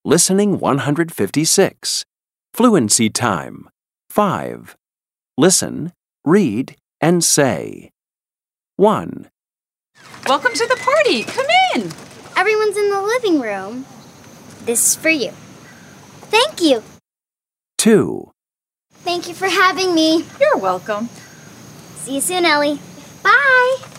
Listening 156. Fluency time. 5. Listen, read, and say. 1, Welcome to the party. Come in. Everyone's in the living room. This is for you. Thank you. 2, Thank you for having me. You're welcome. See you soon, Ellie. Bye.